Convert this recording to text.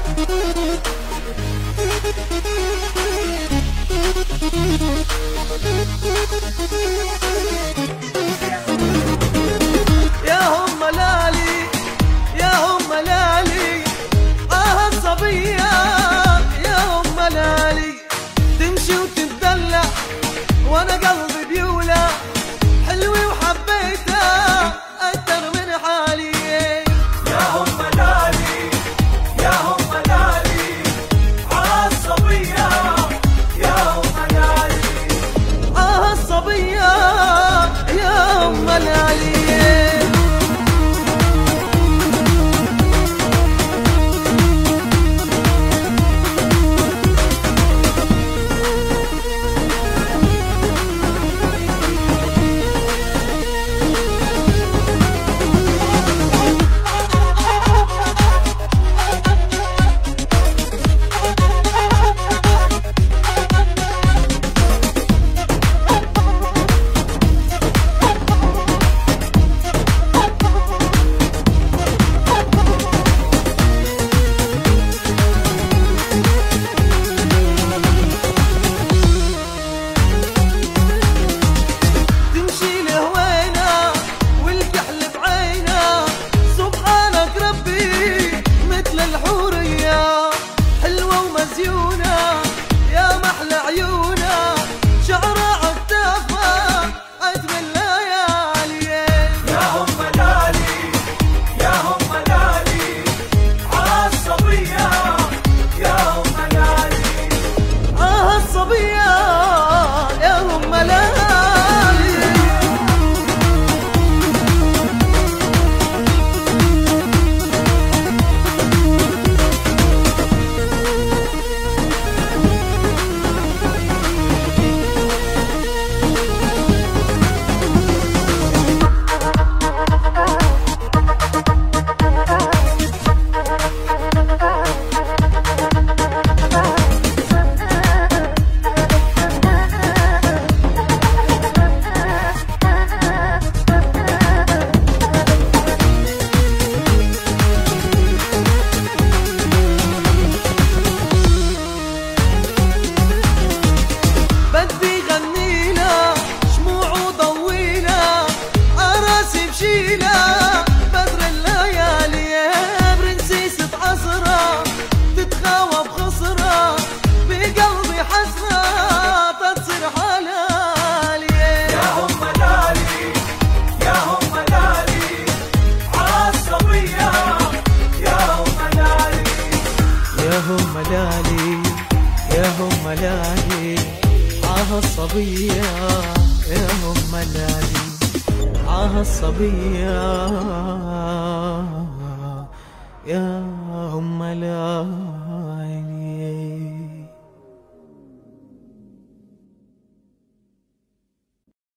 يا هم لالي يا هم لالي الصبية يا هم لالي تمشي وتتدلع وانا قلبي بيولع حلوي وحبيتها اكتر من حالي. يا هم لالي يا هم لالي الصبية يا هم لالي الصبية يا هم لالي. يا هم لالي الصبية يا هم لالي الصبية يا هم لالي.